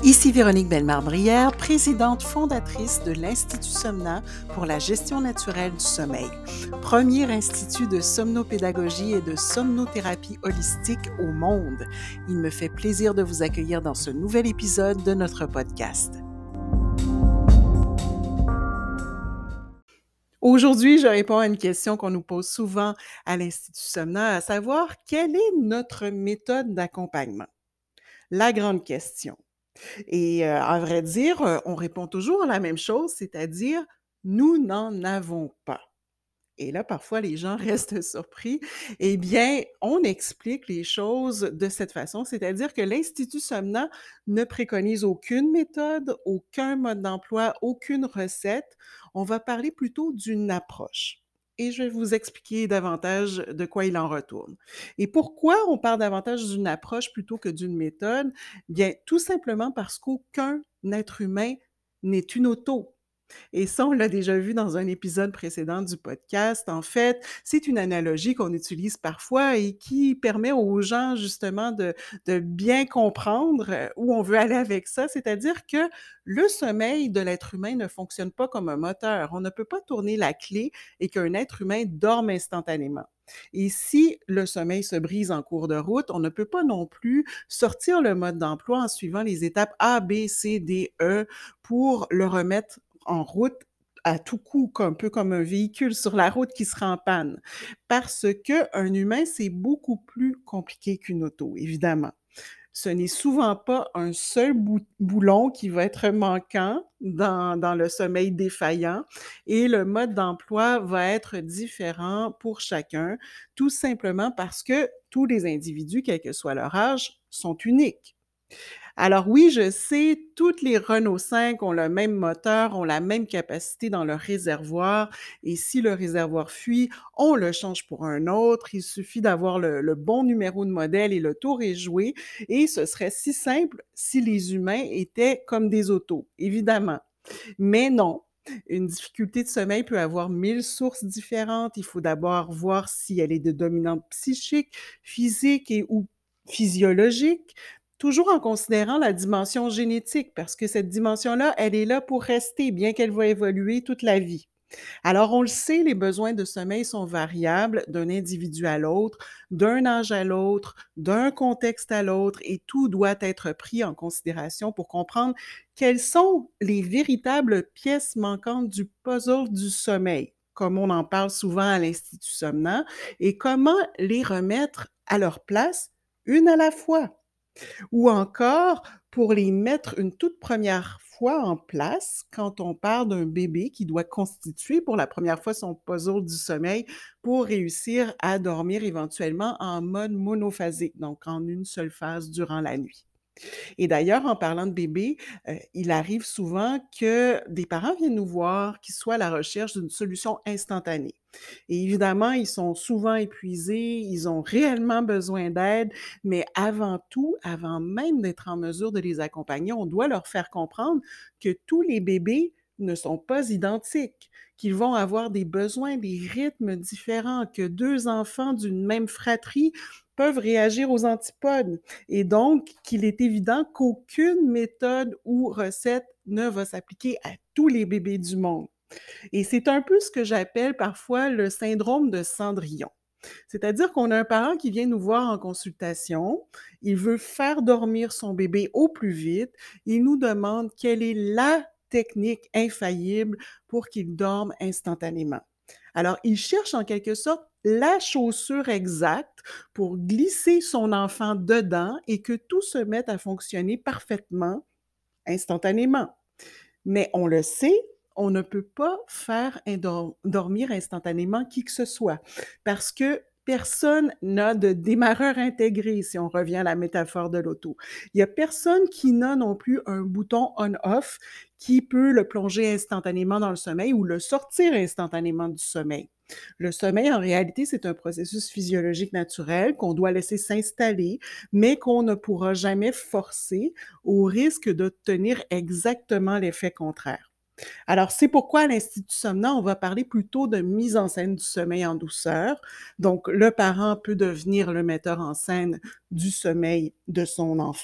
Ici Véronique Bellemare-Brière, présidente fondatrice de l'Institut Somna pour la gestion naturelle du sommeil, premier institut de somnopédagogie et de somnothérapie holistique au monde. Il me fait plaisir de vous accueillir dans ce nouvel épisode de notre podcast. Aujourd'hui, je réponds à une question qu'on nous pose souvent à l'Institut Somna, à savoir quelle est notre méthode d'accompagnement? La grande question. Et à vrai dire, on répond toujours à la même chose, c'est-à-dire: «Nous n'en avons pas». Et là, parfois, les gens restent surpris. Eh bien, on explique les choses de cette façon, c'est-à-dire que l'Institut Somna ne préconise aucune méthode, aucun mode d'emploi, aucune recette. On va parler plutôt d'une approche. Et je vais vous expliquer davantage de quoi il en retourne. Et pourquoi on parle davantage d'une approche plutôt que d'une méthode? Bien, tout simplement parce qu'aucun être humain n'est une auto. Et ça, on l'a déjà vu dans un épisode précédent du podcast. En fait, c'est une analogie qu'on utilise parfois et qui permet aux gens justement de bien comprendre où on veut aller avec ça. C'est-à-dire que le sommeil de l'être humain ne fonctionne pas comme un moteur. On ne peut pas tourner la clé et qu'un être humain dorme instantanément. Et si le sommeil se brise en cours de route, on ne peut pas non plus sortir le mode d'emploi en suivant les étapes A, B, C, D, E pour le remettre en route à tout coup, un peu comme un véhicule sur la route qui sera en panne. Parce qu'un humain, c'est beaucoup plus compliqué qu'une auto, évidemment. Ce n'est souvent pas un seul boulon qui va être manquant dans le sommeil défaillant et le mode d'emploi va être différent pour chacun, tout simplement parce que tous les individus, quel que soit leur âge, sont uniques. Alors oui, je sais, toutes les Renault 5 ont le même moteur, ont la même capacité dans leur réservoir et si le réservoir fuit, on le change pour un autre. Il suffit d'avoir le bon numéro de modèle et le tour est joué et ce serait si simple si les humains étaient comme des autos, évidemment. Mais non, une difficulté de sommeil peut avoir 1000 sources différentes. Il faut d'abord voir si elle est de dominante psychique, physique et ou physiologique, toujours en considérant la dimension génétique, parce que cette dimension-là, elle est là pour rester, bien qu'elle va évoluer toute la vie. Alors, on le sait, les besoins de sommeil sont variables d'un individu à l'autre, d'un âge à l'autre, d'un contexte à l'autre, et tout doit être pris en considération pour comprendre quelles sont les véritables pièces manquantes du puzzle du sommeil, comme on en parle souvent à l'Institut Somna, et comment les remettre à leur place, une à la fois. Ou encore, pour les mettre une toute première fois en place, quand on parle d'un bébé qui doit constituer pour la première fois son puzzle du sommeil pour réussir à dormir éventuellement en mode monophasique, donc en une seule phase durant la nuit. Et d'ailleurs, en parlant de bébé, il arrive souvent que des parents viennent nous voir qui soient à la recherche d'une solution instantanée. Et évidemment, ils sont souvent épuisés, ils ont réellement besoin d'aide, mais avant tout, avant même d'être en mesure de les accompagner, on doit leur faire comprendre que tous les bébés ne sont pas identiques, qu'ils vont avoir des besoins, des rythmes différents, que 2 enfants d'une même fratrie peuvent réagir aux antipodes et donc qu'il est évident qu'aucune méthode ou recette ne va s'appliquer à tous les bébés du monde. Et c'est un peu ce que j'appelle parfois le syndrome de Cendrillon. C'est-à-dire qu'on a un parent qui vient nous voir en consultation, il veut faire dormir son bébé au plus vite, il nous demande quelle est la technique infaillible pour qu'il dorme instantanément. Alors, il cherche en quelque sorte la chaussure exacte pour glisser son enfant dedans et que tout se mette à fonctionner parfaitement, instantanément. Mais on le sait, on ne peut pas faire dormir instantanément qui que ce soit parce que personne n'a de démarreur intégré, si on revient à la métaphore de l'auto. Il y a personne qui n'a non plus un bouton on-off qui peut le plonger instantanément dans le sommeil ou le sortir instantanément du sommeil. Le sommeil, en réalité, c'est un processus physiologique naturel qu'on doit laisser s'installer, mais qu'on ne pourra jamais forcer au risque d'obtenir exactement l'effet contraire. Alors, c'est pourquoi à l'Institut Somna, on va parler plutôt de mise en scène du sommeil en douceur. Donc, le parent peut devenir le metteur en scène du sommeil de son enfant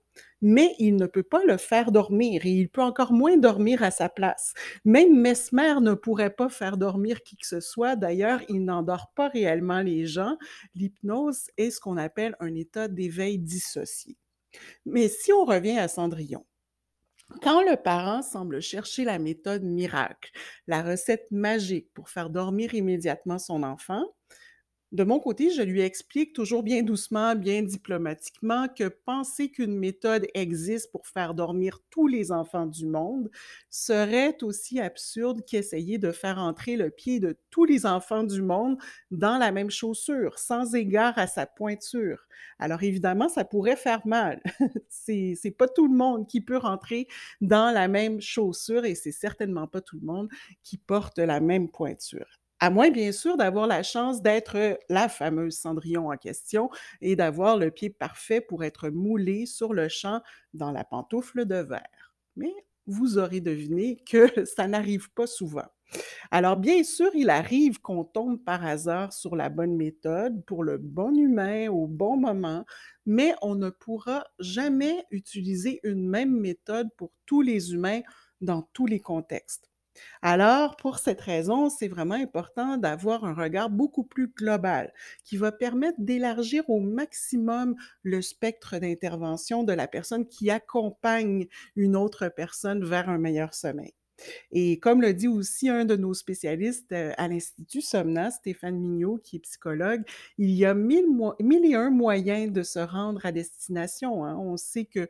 mais il ne peut pas le faire dormir et il peut encore moins dormir à sa place. Même Mesmer ne pourrait pas faire dormir qui que ce soit. D'ailleurs, il n'endort pas réellement les gens. L'hypnose est ce qu'on appelle un état d'éveil dissocié. Mais si on revient à Cendrillon, quand le parent semble chercher la méthode miracle, la recette magique pour faire dormir immédiatement son enfant, de mon côté, je lui explique toujours bien doucement, bien diplomatiquement que penser qu'une méthode existe pour faire dormir tous les enfants du monde serait aussi absurde qu'essayer de faire entrer le pied de tous les enfants du monde dans la même chaussure, sans égard à sa pointure. Alors évidemment, ça pourrait faire mal. C'est pas tout le monde qui peut rentrer dans la même chaussure et c'est certainement pas tout le monde qui porte la même pointure. À moins, bien sûr, d'avoir la chance d'être la fameuse Cendrillon en question et d'avoir le pied parfait pour être moulé sur le champ dans la pantoufle de verre. Mais vous aurez deviné que ça n'arrive pas souvent. Alors, bien sûr, il arrive qu'on tombe par hasard sur la bonne méthode pour le bon humain au bon moment, mais on ne pourra jamais utiliser une même méthode pour tous les humains dans tous les contextes. Alors, pour cette raison, c'est vraiment important d'avoir un regard beaucoup plus global qui va permettre d'élargir au maximum le spectre d'intervention de la personne qui accompagne une autre personne vers un meilleur sommeil. Et comme le dit aussi un de nos spécialistes à l'Institut Somna, Stéphane Mignot, qui est psychologue, il y a mille et un moyens de se rendre à destination, hein. On sait qu'il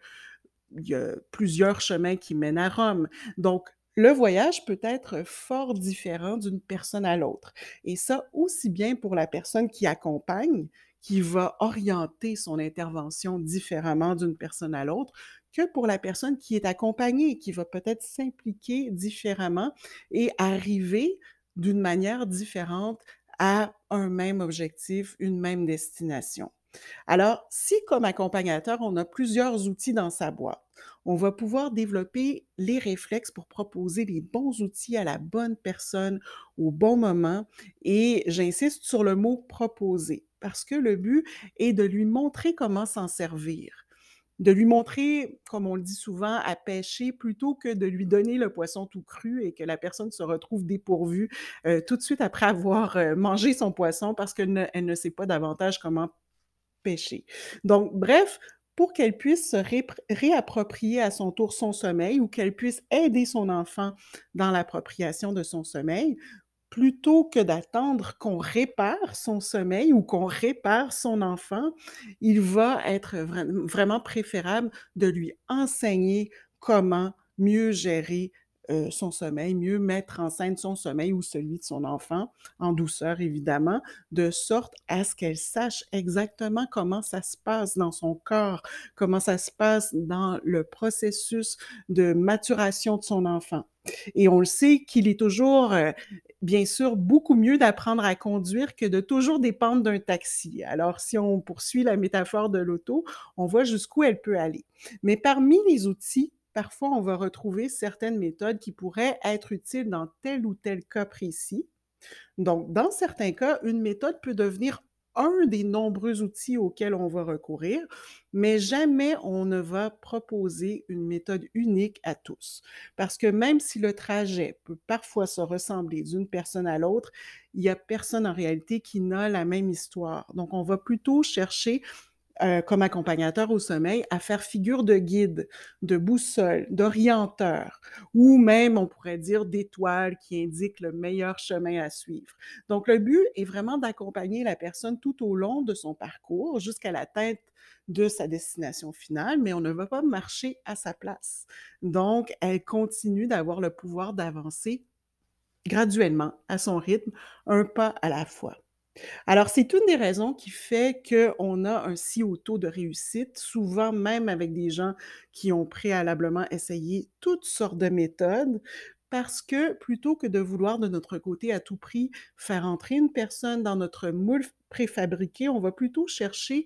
y a plusieurs chemins qui mènent à Rome. Donc, le voyage peut être fort différent d'une personne à l'autre. Et ça, aussi bien pour la personne qui accompagne, qui va orienter son intervention différemment d'une personne à l'autre, que pour la personne qui est accompagnée, qui va peut-être s'impliquer différemment et arriver d'une manière différente à un même objectif, une même destination. Alors, si comme accompagnateur, on a plusieurs outils dans sa boîte, on va pouvoir développer les réflexes pour proposer les bons outils à la bonne personne au bon moment. Et j'insiste sur le mot proposer, parce que le but est de lui montrer comment s'en servir, de lui montrer, comme on le dit souvent, à pêcher plutôt que de lui donner le poisson tout cru et que la personne se retrouve dépourvue tout de suite après avoir mangé son poisson parce qu'elle ne sait pas davantage comment pêcher. Donc, bref, pour qu'elle puisse se réapproprier à son tour son sommeil ou qu'elle puisse aider son enfant dans l'appropriation de son sommeil, plutôt que d'attendre qu'on répare son sommeil ou qu'on répare son enfant, il va être vraiment préférable de lui enseigner comment mieux gérer son sommeil, mieux mettre en scène son sommeil ou celui de son enfant, en douceur évidemment, de sorte à ce qu'elle sache exactement comment ça se passe dans son corps, comment ça se passe dans le processus de maturation de son enfant. Et on le sait qu'il est toujours, bien sûr, beaucoup mieux d'apprendre à conduire que de toujours dépendre d'un taxi. Alors, si on poursuit la métaphore de l'auto, on voit jusqu'où elle peut aller. Mais parmi les outils, parfois, on va retrouver certaines méthodes qui pourraient être utiles dans tel ou tel cas précis. Donc, dans certains cas, une méthode peut devenir un des nombreux outils auxquels on va recourir, mais jamais on ne va proposer une méthode unique à tous. Parce que même si le trajet peut parfois se ressembler d'une personne à l'autre, il n'y a personne en réalité qui n'a la même histoire. Donc, on va plutôt chercher comme accompagnateur au sommeil, à faire figure de guide, de boussole, d'orienteur, ou même, on pourrait dire, d'étoile qui indique le meilleur chemin à suivre. Donc, le but est vraiment d'accompagner la personne tout au long de son parcours jusqu'à l'atteinte de sa destination finale, mais on ne va pas marcher à sa place. Donc, elle continue d'avoir le pouvoir d'avancer graduellement, à son rythme, un pas à la fois. Alors, c'est une des raisons qui fait qu'on a un si haut taux de réussite, souvent même avec des gens qui ont préalablement essayé toutes sortes de méthodes, parce que plutôt que de vouloir de notre côté à tout prix faire entrer une personne dans notre moule préfabriqué, on va plutôt chercher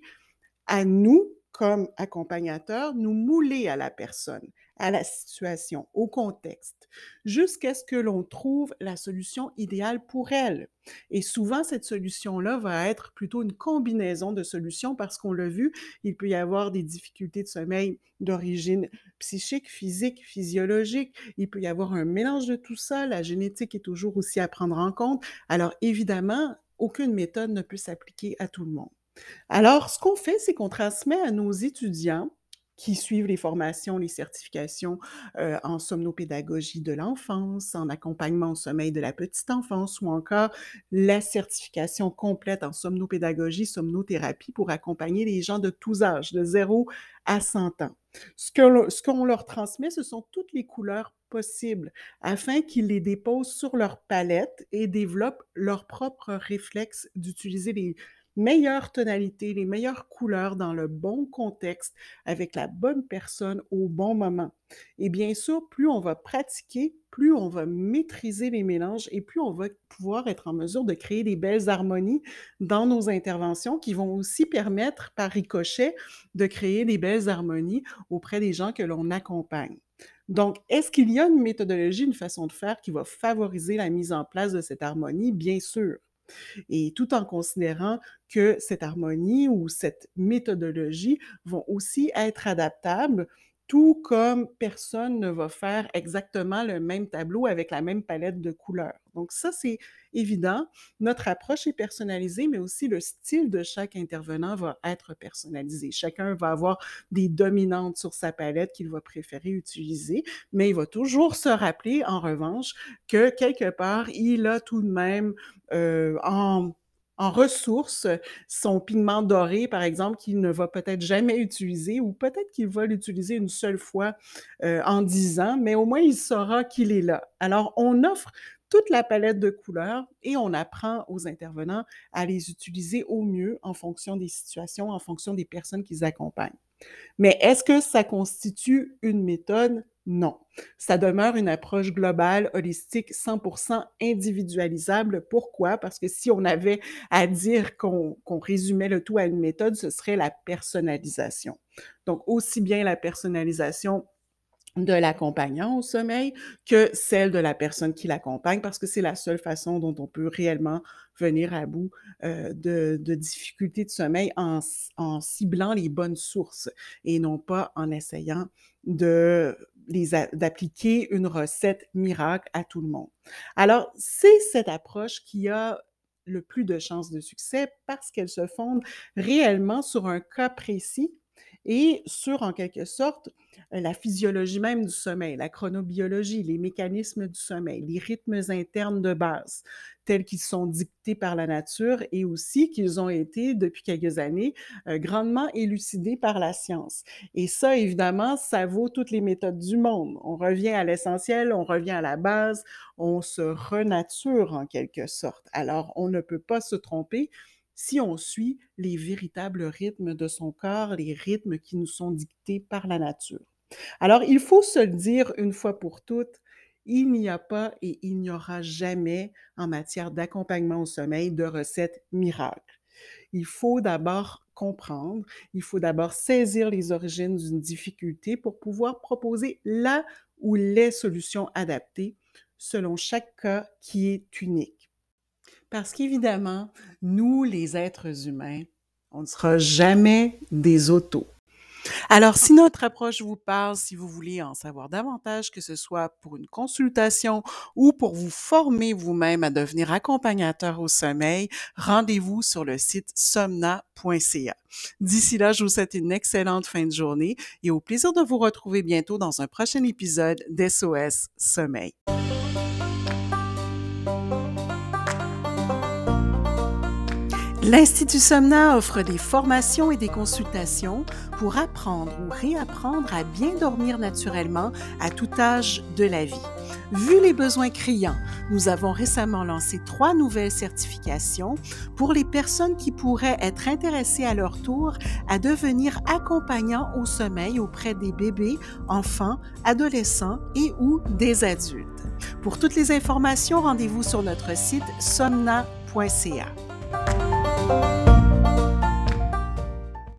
à nous, comme accompagnateurs, nous mouler à la personne, à la situation, au contexte. jusqu'à ce que l'on trouve la solution idéale pour elle. Et souvent, cette solution-là va être plutôt une combinaison de solutions parce qu'on l'a vu, il peut y avoir des difficultés de sommeil d'origine psychique, physique, physiologique. Il peut y avoir un mélange de tout ça. La génétique est toujours aussi à prendre en compte. Alors, évidemment, aucune méthode ne peut s'appliquer à tout le monde. Alors, ce qu'on fait, c'est qu'on transmet à nos étudiants qui suivent les formations, les certifications en somnopédagogie de l'enfance, en accompagnement au sommeil de la petite enfance ou encore la certification complète en somnopédagogie, somnothérapie pour accompagner les gens de tous âges, de 0 à 100 ans. Ce qu'on leur transmet, ce sont toutes les couleurs possibles afin qu'ils les déposent sur leur palette et développent leur propre réflexe d'utiliser les meilleures tonalités, les meilleures couleurs dans le bon contexte, avec la bonne personne au bon moment. Et bien sûr, plus on va pratiquer, plus on va maîtriser les mélanges et plus on va pouvoir être en mesure de créer des belles harmonies dans nos interventions qui vont aussi permettre, par ricochet, de créer des belles harmonies auprès des gens que l'on accompagne. Donc, est-ce qu'il y a une méthodologie, une façon de faire qui va favoriser la mise en place de cette harmonie? Bien sûr. Et tout en considérant que cette harmonie ou cette méthodologie vont aussi être adaptables, tout comme personne ne va faire exactement le même tableau avec la même palette de couleurs. Donc ça, c'est évident. Notre approche est personnalisée, mais aussi le style de chaque intervenant va être personnalisé. Chacun va avoir des dominantes sur sa palette qu'il va préférer utiliser, mais il va toujours se rappeler, en revanche, que quelque part, il a tout de même en ressources son pigment doré, par exemple, qu'il ne va peut-être jamais utiliser ou peut-être qu'il va l'utiliser une seule fois en 10 ans, mais au moins il saura qu'il est là. Alors, on offre toute la palette de couleurs et on apprend aux intervenants à les utiliser au mieux en fonction des situations, en fonction des personnes qu'ils accompagnent. Mais est-ce que ça constitue une méthode? Non. Ça demeure une approche globale, holistique, 100% individualisable. Pourquoi? Parce que si on avait à dire qu'on résumait le tout à une méthode, ce serait la personnalisation. Donc, aussi bien la personnalisation de l'accompagnant au sommeil que celle de la personne qui l'accompagne, parce que c'est la seule façon dont on peut réellement venir à bout de difficultés de sommeil en ciblant les bonnes sources et non pas en essayant d'appliquer une recette miracle à tout le monde. Alors, c'est cette approche qui a le plus de chances de succès parce qu'elle se fonde réellement sur un cas précis et sur, en quelque sorte, la physiologie même du sommeil, la chronobiologie, les mécanismes du sommeil, les rythmes internes de base, tels qu'ils sont dictés par la nature et aussi qu'ils ont été, depuis quelques années, grandement élucidés par la science. Et ça, évidemment, ça vaut toutes les méthodes du monde. On revient à l'essentiel, on revient à la base, on se renature en quelque sorte. Alors, on ne peut pas se tromper si on suit les véritables rythmes de son corps, les rythmes qui nous sont dictés par la nature. Alors, il faut se le dire une fois pour toutes, il n'y a pas et il n'y aura jamais, en matière d'accompagnement au sommeil, de recette miracle. Il faut d'abord comprendre, il faut d'abord saisir les origines d'une difficulté pour pouvoir proposer la ou les solutions adaptées selon chaque cas qui est unique. Parce qu'évidemment, nous, les êtres humains, on ne sera jamais des autos. Alors, si notre approche vous parle, si vous voulez en savoir davantage, que ce soit pour une consultation ou pour vous former vous-même à devenir accompagnateur au sommeil, rendez-vous sur le site somna.ca. D'ici là, je vous souhaite une excellente fin de journée et au plaisir de vous retrouver bientôt dans un prochain épisode d'SOS Sommeil. L'Institut Somna offre des formations et des consultations pour apprendre ou réapprendre à bien dormir naturellement à tout âge de la vie. Vu les besoins criants, nous avons récemment lancé 3 nouvelles certifications pour les personnes qui pourraient être intéressées à leur tour à devenir accompagnants au sommeil auprès des bébés, enfants, adolescents et ou des adultes. Pour toutes les informations, rendez-vous sur notre site somna.ca.